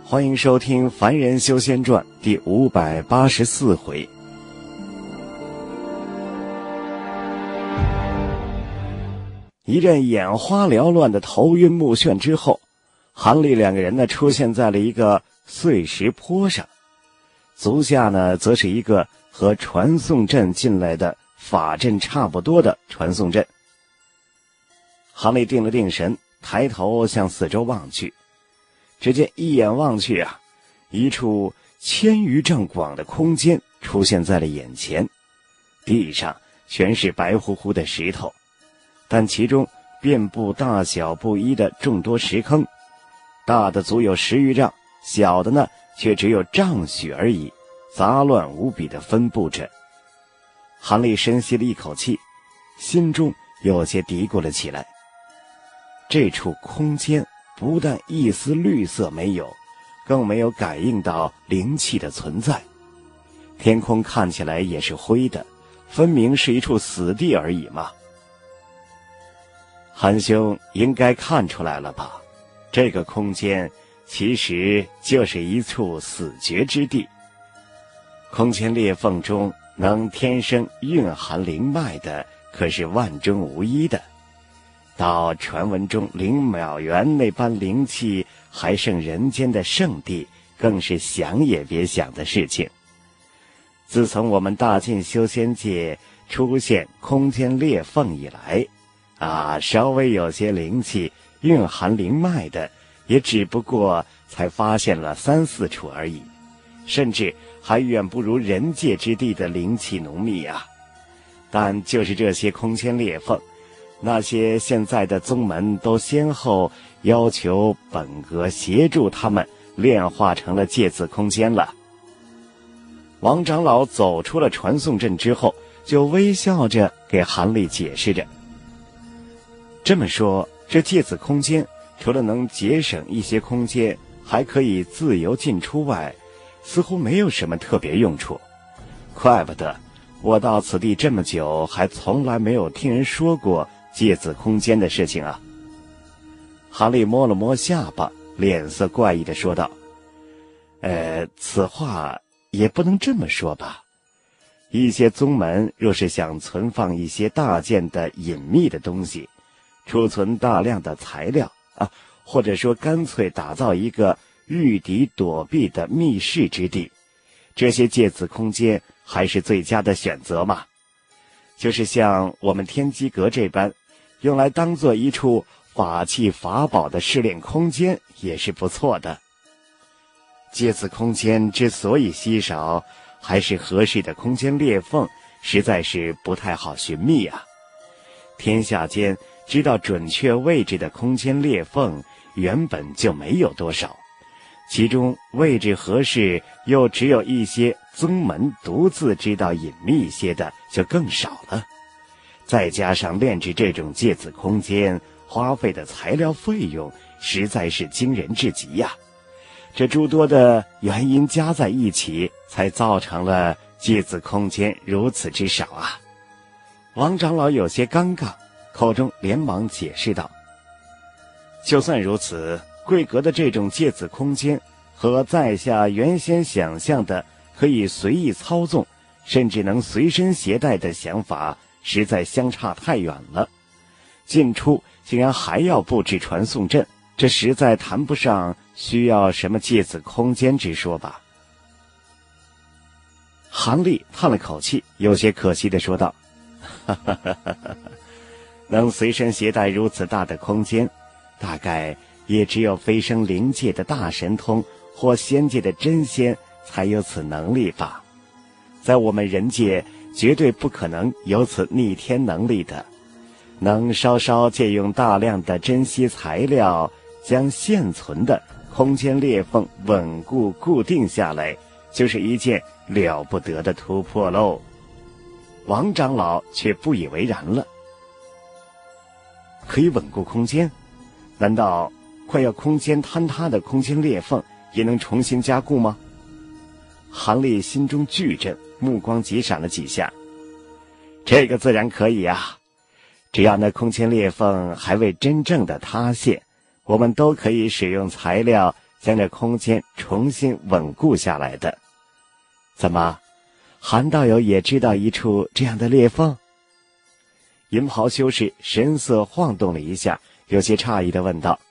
欢迎收听《凡人修仙传》第584回。一阵眼花缭乱的头晕目眩之后，韩立两个人呢出现在了一个碎石坡上，足下呢则是一个和传送阵进来的法阵差不多的传送阵。韩立定了定神，抬头向四周望去，只见一眼望去啊，一处1000余丈广的空间出现在了眼前，地上全是白乎乎的石头，但其中遍布大小不一的众多石坑，大的足有10余丈，小的呢却只有丈许而已，杂乱无比的分布着。韩立深吸了一口气，心中有些嘀咕了起来。这处空间不但一丝绿色没有，更没有感应到灵气的存在，天空看起来也是灰的，分明是一处死地而已嘛。韩兄应该看出来了吧，这个空间其实就是一处死绝之地。空间裂缝中能天生蕴含灵脉的可是万中无一的，到传闻中灵渺园那般灵气还剩人间的圣地，更是想也别想的事情。自从我们大晋修仙界出现空间裂缝以来稍微有些灵气蕴含灵脉的，也只不过才发现了3、4处而已，甚至还远不如人界之地的灵气浓密啊。但就是这些空间裂缝，那些现在的宗门都先后要求本阁协助他们炼化成了芥子空间了。王长老走出了传送阵之后，就微笑着给韩立解释着。这么说，这芥子空间除了能节省一些空间，还可以自由进出外，似乎没有什么特别用处。怪不得我到此地这么久，还从来没有听人说过芥子空间的事情啊。韩立摸了摸下巴，脸色怪异地说道：此话也不能这么说吧。一些宗门若是想存放一些大件的隐秘的东西，储存大量的材料或者说干脆打造一个御敌躲避的密室之地，这些芥子空间还是最佳的选择嘛。就是像我们天机阁这般，用来当做一处法器法宝的试炼空间也是不错的。芥子空间之所以稀少，还是合适的空间裂缝实在是不太好寻觅啊。天下间知道准确位置的空间裂缝原本就没有多少，其中位置合适又只有一些宗门独自知道隐秘一些的就更少了。再加上炼制这种芥子空间花费的材料费用实在是惊人至极呀，这诸多的原因加在一起，才造成了芥子空间如此之少啊。王长老有些尴尬，口中连忙解释道：就算如此，贵阁的这种芥子空间和在下原先想象的可以随意操纵，甚至能随身携带的想法实在相差太远了。进出竟然还要布置传送阵，这实在谈不上需要什么芥子空间之说吧。韩立叹了口气，有些可惜地说道：能随身携带如此大的空间，大概也只有飞升灵界的大神通或仙界的真仙才有此能力吧。在我们人界绝对不可能有此逆天能力的。能稍稍借用大量的珍稀材料，将现存的空间裂缝稳固固定下来，就是一件了不得的突破喽。王长老却不以为然了。可以稳固空间？难道快要空间坍塌的空间裂缝也能重新加固吗？韩立心中巨震，目光急闪了几下。这个自然可以啊，只要那空间裂缝还未真正的塌陷，我们都可以使用材料将这空间重新稳固下来的。怎么，韩道友也知道一处这样的裂缝？银袍修士神色晃动了一下，有些诧异地问道：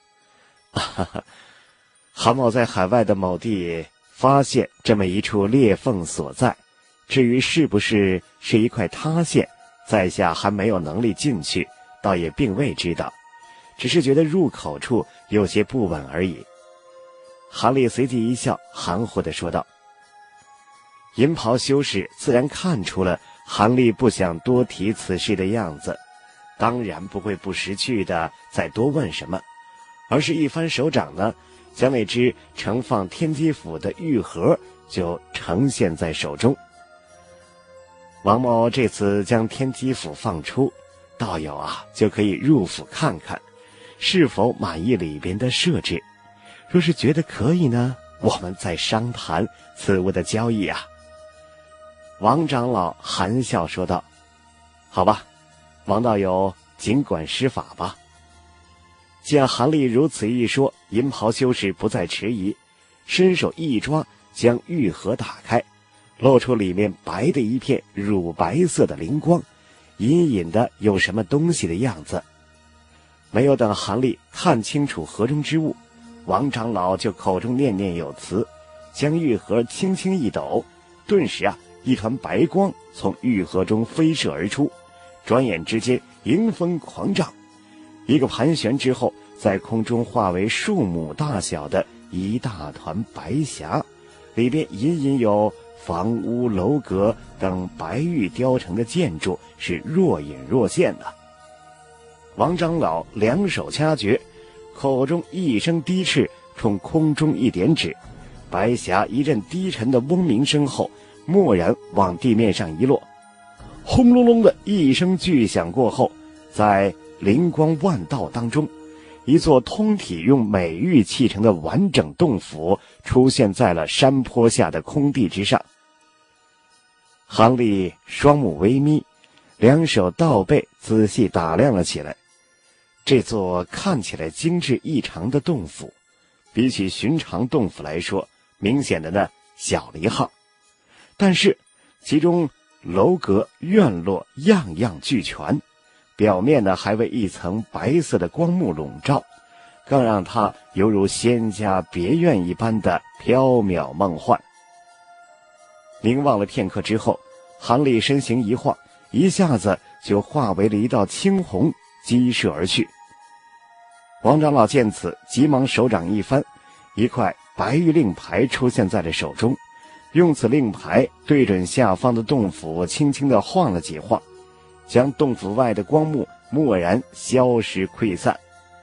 韩某在海外的某地发现这么一处裂缝所在，至于是不是一块塌陷，在下还没有能力进去，倒也并未知道，只是觉得入口处有些不稳而已。韩立随即一笑，含糊地说道。银袍修士自然看出了韩立不想多提此事的样子，当然不会不识趣的再多问什么，而是一翻手掌呢，将那只盛放天机府的玉盒就呈现在手中。王某这次将天机府放出，道友啊就可以入府看看，是否满意里边的设置。若是觉得可以呢，我们再商谈此物的交易啊。王长老含笑说道：好吧，王道友尽管施法吧。见韩立如此一说，银袍修士不再迟疑，伸手一抓，将玉盒打开，露出里面白的一片乳白色的灵光，隐隐的有什么东西的样子。没有等韩立看清楚盒中之物，王长老就口中念念有词，将玉盒轻轻一抖，顿时啊，一团白光从玉盒中飞射而出，转眼之间迎风狂涨，一个盘旋之后，在空中化为树木大小的一大团白霞，里边隐隐有房屋楼阁等白玉雕成的建筑，是若隐若现的。王长老两手掐诀，口中一声低斥，冲空中一点指，白霞一阵低沉的嗡鸣声后，蓦然往地面上一落，轰隆隆的一声巨响过后，在灵光万道当中，一座通体用美玉砌成的完整洞府出现在了山坡下的空地之上。韩立双目微眯，两手倒背仔细打量了起来。这座看起来精致异常的洞府，比起寻常洞府来说，明显的呢小了一号，但是其中楼阁院落样样俱全，表面呢还为一层白色的光幕笼罩，更让它犹如仙家别院一般的缥缈梦幻。凝望了片刻之后，韩立身形一晃，一下子就化为了一道青红，激射而去。王长老见此，急忙手掌一翻，一块白玉令牌出现在了手中，用此令牌对准下方的洞府，轻轻地晃了几晃，将洞府外的光幕蓦然消失溃散。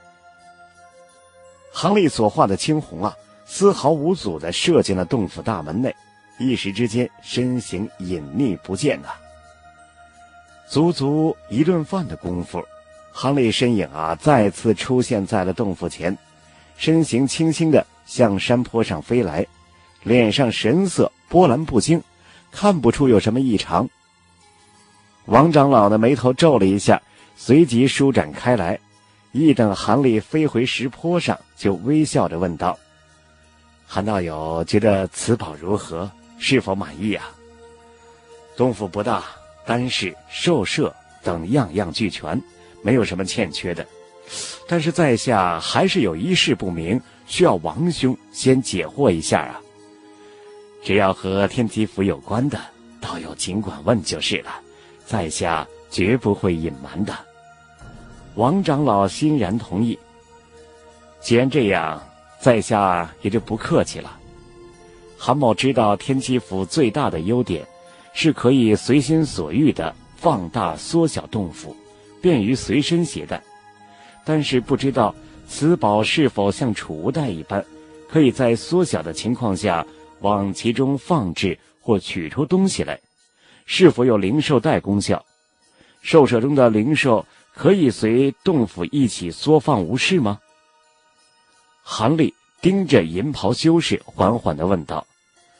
韩立所画的青红啊，丝毫无阻地射进了洞府大门内，一时之间身形隐匿不见啊。足足一顿饭的功夫，韩立身影啊再次出现在了洞府前，身形轻轻地向山坡上飞来，脸上神色波澜不惊，看不出有什么异常。王长老的眉头皱了一下，随即舒展开来，一等韩立飞回石坡上，就微笑着问道：韩道友觉得此宝如何，是否满意啊？洞府不大，单室、兽舍等样样俱全，没有什么欠缺的，但是在下还是有一事不明，需要王兄先解惑一下啊。只要和天机府有关的，道友尽管问就是了，在下绝不会隐瞒的。王长老欣然同意。既然这样，在下也就不客气了。韩某知道天机府最大的优点是可以随心所欲地放大缩小洞府，便于随身携带，但是不知道此宝是否像储物袋一般，可以在缩小的情况下往其中放置或取出东西来，是否有灵兽袋功效？兽舍中的灵兽可以随洞府一起缩放无事吗？韩立盯着银袍修士缓缓地问道：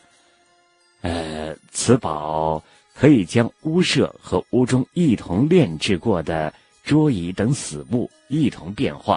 此宝可以将屋舍和屋中一同炼制过的桌椅等死物一同变化，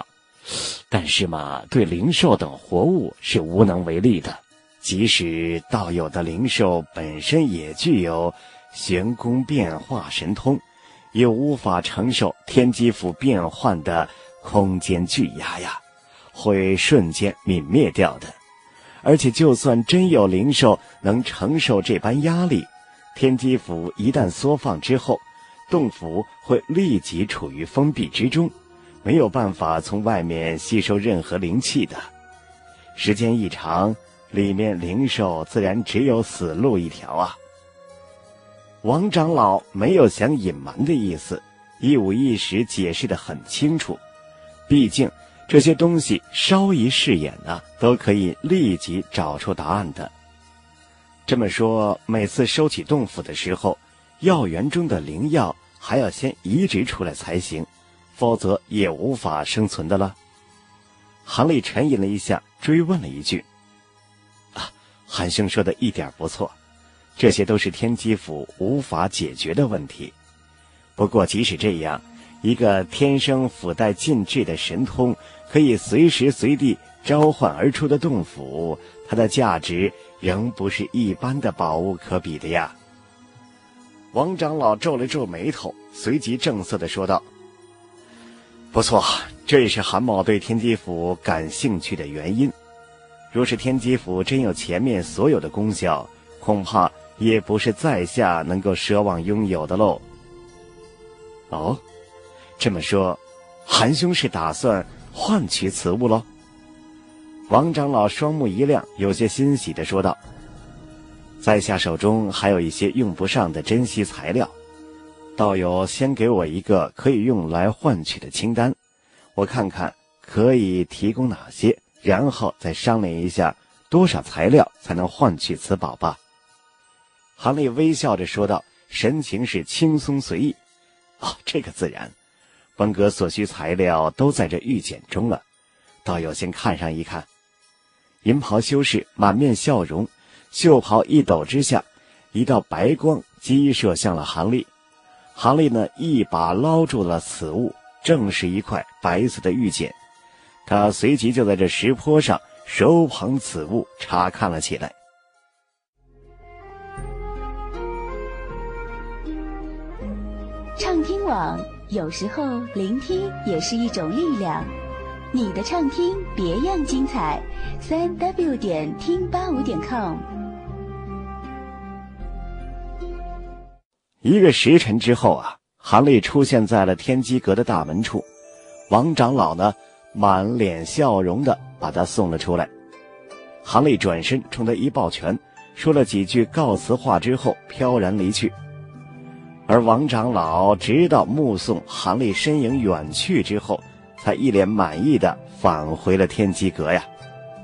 但是嘛，对灵兽等活物是无能为力的。即使道友的灵兽本身也具有玄功变化神通，也无法承受天机府变换的空间巨压呀，会瞬间泯灭掉的。而且就算真有灵兽能承受这般压力，天机府一旦缩放之后，洞府会立即处于封闭之中，没有办法从外面吸收任何灵气的。时间一长，里面灵兽自然只有死路一条啊。王长老没有想隐瞒的意思，一五一十解释得很清楚。毕竟这些东西稍一试眼呢，都可以立即找出答案的。这么说，每次收起洞府的时候，药园中的灵药还要先移植出来才行，否则也无法生存的了。韩立沉吟了一下，追问了一句：韩兄说的一点不错，这些都是天机府无法解决的问题。不过即使这样，一个天生附带禁制的神通，可以随时随地召唤而出的洞府，它的价值仍不是一般的宝物可比的呀。王长老皱了皱眉头，随即正色地说道：不错，这也是韩某对天机府感兴趣的原因。若是天机府真有前面所有的功效，恐怕也不是在下能够奢望拥有的喽。哦，这么说，韩兄是打算换取此物喽？王长老双目一亮，有些欣喜地说道：在下手中还有一些用不上的珍稀材料，道友先给我一个可以用来换取的清单，我看看可以提供哪些，然后再商量一下多少材料才能换取此宝吧。韩立微笑着说道，神情是轻松随意。这个自然，本阁所需材料都在这玉简中了，道友先看上一看。银袍修士满面笑容，袖袍一抖之下，一道白光激射向了韩立。韩立呢，一把捞住了此物，正是一块白色的玉简。他随即就在这石坡上手捧此物查看了起来。 畅听网，有时候聆听也是一种力量。你的畅听别样精彩，3w 点听85.com。 一个时辰之后啊，韩立出现在了天机阁的大门处。王长老呢，满脸笑容的把他送了出来。韩立转身冲他一抱拳，说了几句告辞话之后飘然离去。而王长老直到目送韩立身影远去之后，才一脸满意的返回了天机阁呀。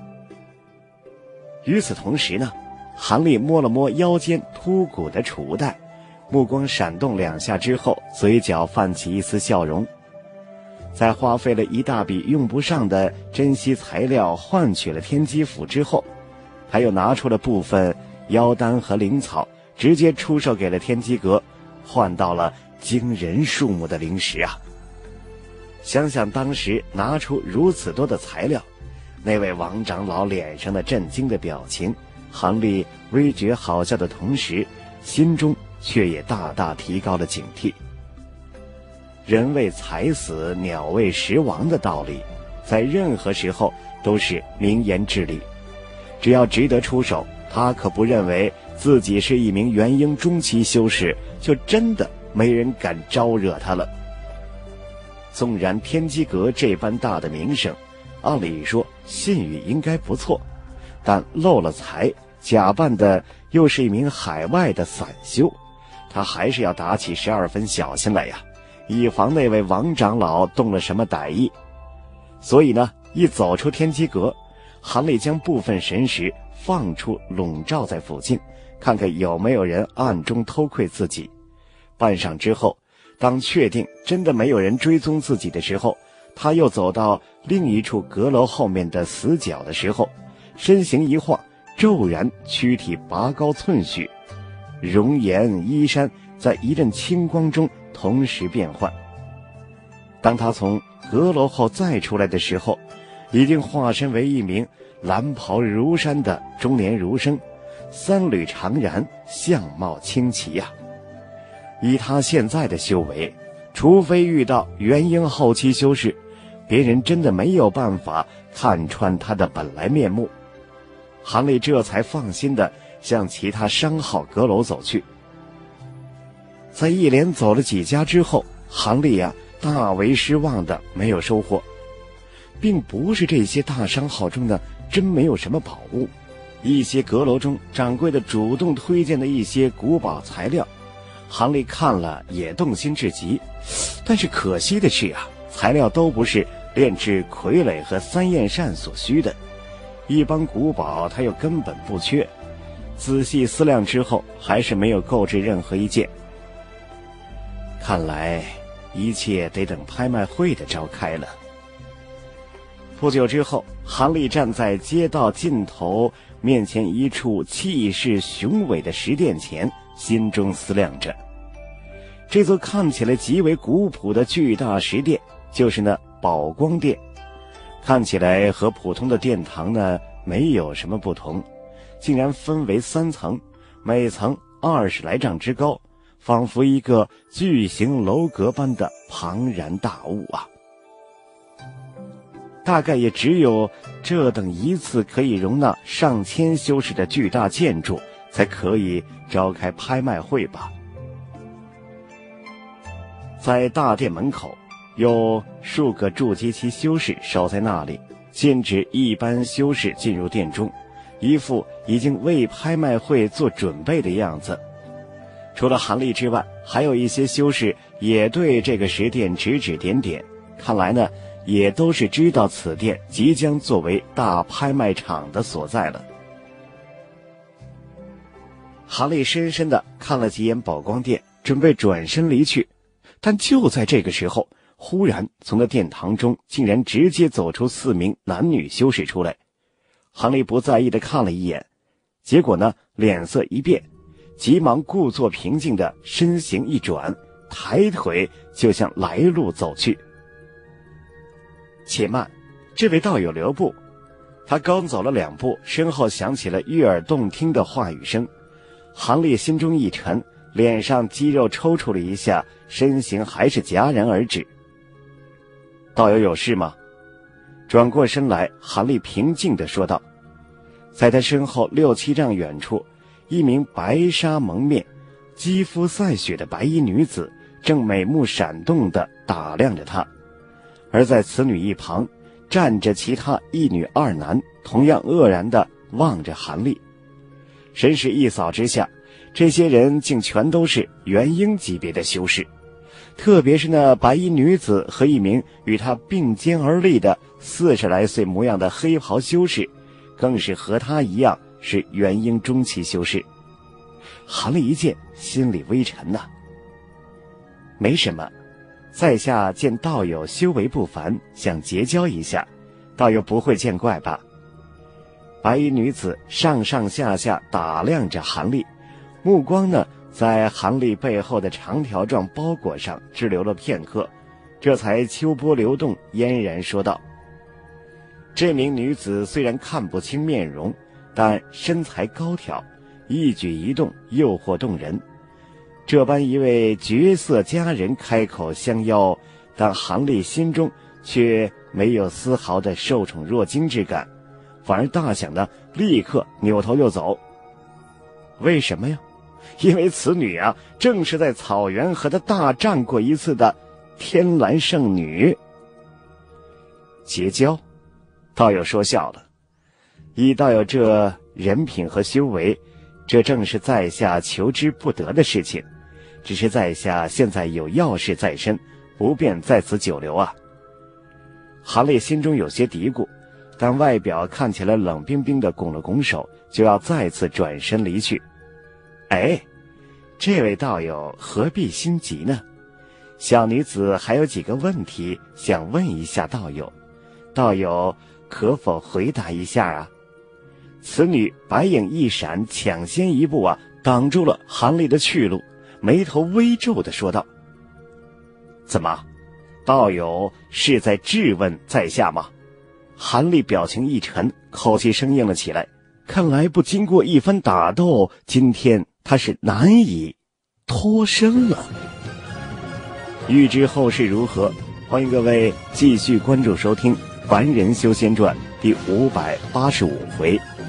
与此同时呢，韩立摸了摸腰间凸骨的储物袋，目光闪动两下之后，嘴角泛起一丝笑容。在花费了一大笔用不上的珍稀材料换取了天机府之后，他又拿出了部分妖丹和灵草，直接出售给了天机阁，换到了惊人数目的灵石啊！想想当时拿出如此多的材料，那位王长老脸上的震惊的表情，韩立微觉好笑的同时，心中却也大大提高了警惕。人为财死，鸟为食亡的道理，在任何时候都是名言至理。只要值得出手，他可不认为自己是一名元婴中期修士，就真的没人敢招惹他了。纵然天机阁这般大的名声，按理说信誉应该不错，但漏了财，假扮的又是一名海外的散修，他还是要打起12分小心来呀，以防那位王长老动了什么歹意。所以呢，一走出天机阁，韩立将部分神识放出，笼罩在附近，看看有没有人暗中偷窥自己。半晌之后，当确定真的没有人追踪自己的时候，他又走到另一处阁楼后面的死角的时候，身形一晃，骤然躯体拔高寸许，容颜衣衫在一阵青光中同时变换。当他从阁楼后再出来的时候，已经化身为一名蓝袍如山的中年儒生，三缕长髯，相貌清奇呀。以他现在的修为，除非遇到元婴后期修士，别人真的没有办法看穿他的本来面目。韩立这才放心地向其他商号阁楼走去。在一连走了几家之后，韩立大为失望的没有收获，并不是这些大商号中呢真没有什么宝物，一些阁楼中掌柜的主动推荐的一些古宝材料，韩立看了也动心至极。但是可惜的是材料都不是炼制傀儡和三焰扇所需的，一般古宝他又根本不缺。仔细思量之后，还是没有购置任何一件。看来一切得等拍卖会的召开了。不久之后，韩立站在街道尽头面前一处气势雄伟的石殿前，心中思量着。这座看起来极为古朴的巨大石殿，就是那宝光殿。看起来和普通的殿堂呢没有什么不同，竟然分为3层，每层20来丈之高，仿佛一个巨型楼阁般的庞然大物啊！大概也只有这等一次可以容纳上千修士的巨大建筑，才可以召开拍卖会吧。在大殿门口，有数个筑基期修士守在那里，禁止一般修士进入殿中，一副已经为拍卖会做准备的样子。除了韩立之外，还有一些修士也对这个石殿指指点点，看来呢也都是知道此殿即将作为大拍卖场的所在了。韩立深深地看了几眼宝光殿，准备转身离去，但就在这个时候，忽然从那殿堂中竟然直接走出4名男女修士出来。韩立不在意地看了一眼，结果呢脸色一变，急忙故作平静的身形一转，抬腿就向来路走去。且慢，这位道友留步。他刚走了2步，身后响起了悦耳动听的话语声。韩立心中一沉，脸上肌肉抽搐了一下，身形还是戛然而止。道友有事吗？转过身来，韩立平静地说道。在他身后6、7丈远处，一名白纱蒙面、肌肤赛雪的白衣女子正美目闪动地打量着他，而在此女一旁站着其他1女2男，同样愕然地望着韩立。神识一扫之下，这些人竟全都是元婴级别的修士，特别是那白衣女子和一名与她并肩而立的40来岁模样的黑袍修士，更是和他一样是元婴中期修士。韩立一见，心里微沉呐。没什么，在下见道友修为不凡，想结交一下，道友不会见怪吧？白衣女子上上下下打量着韩立，目光呢在韩立背后的长条状包裹上滞留了片刻，这才秋波流动，嫣然说道。这名女子虽然看不清面容，但身材高挑，一举一动诱惑动人。这般一位绝色佳人开口相邀，但韩立心中却没有丝毫的受宠若惊之感，反而大想的立刻扭头就走。为什么呀？因为此女正是在草原和他大战过一次的天蓝圣女。结交？道友说笑了，以道友这人品和修为，这正是在下求之不得的事情，只是在下现在有要事在身，不便在此久留啊。韩立心中有些嘀咕，但外表看起来冷冰冰的拱了拱手，就要再次转身离去。哎，这位道友何必心急呢？小女子还有几个问题想问一下道友，道友可否回答一下啊？此女白影一闪，抢先一步挡住了韩立的去路，眉头微皱地说道。怎么， 道友是在质问在下吗？韩立表情一沉，口气生硬了起来。看来不经过一番打斗，今天他是难以脱身了。欲知后事如何，欢迎各位继续关注收听《凡人修仙传》第585回